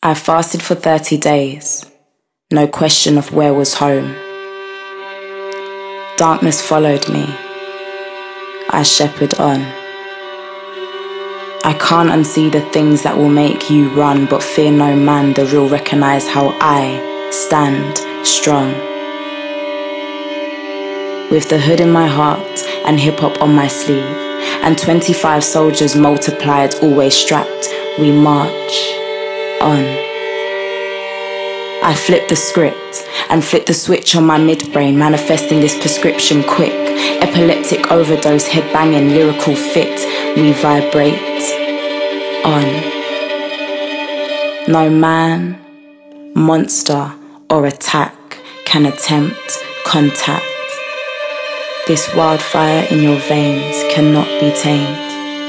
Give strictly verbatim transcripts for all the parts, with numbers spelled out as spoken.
I fasted for thirty days, no question of where was home. Darkness followed me, I shepherd on. I can't unsee the things that will make you run, but fear no man, the real recognize how I stand strong. With the hood in my heart and hip-hop on my sleeve, and twenty-five soldiers multiplied, always strapped, we march on. I flip the script and flip the switch on my midbrain, manifesting this prescription quick. Epileptic overdose, head banging, lyrical fit, we vibrate on. No man, monster or attack can attempt contact. This wildfire in your veins cannot be tamed.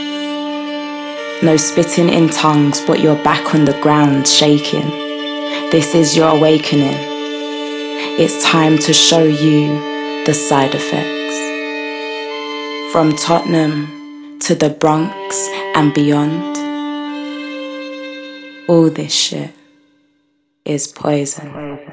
No spitting in tongues, but you're back on the ground shaking. This is your awakening. It's time to show you the side effects. From Tottenham to the Bronx and beyond, all this shit is poison.